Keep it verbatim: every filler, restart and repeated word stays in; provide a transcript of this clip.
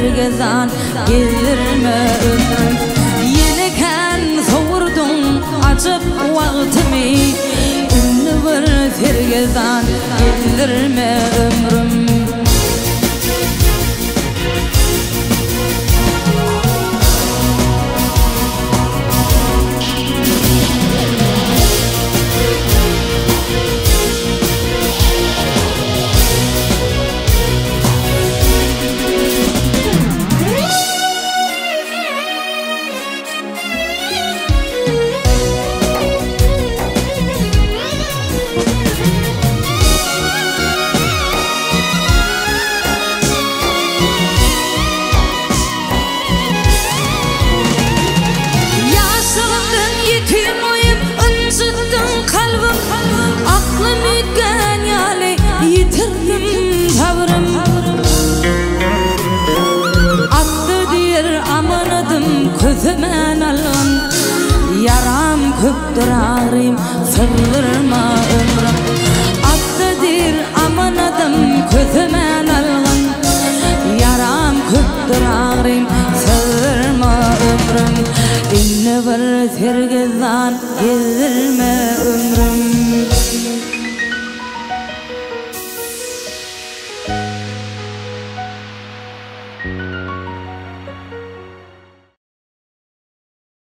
tergezan gelirme ömrüm. Yeneken sovurdun acıp vaktimi, ünlü bir tergezan gelirme ömrüm. Közümen alın yaram köptür ağrım, sığdırma ömrüm. Aklıdır amanadım, közümen alın yaram köptür ağrım, sığdırma ömrüm. İnne bir tergezan gelirme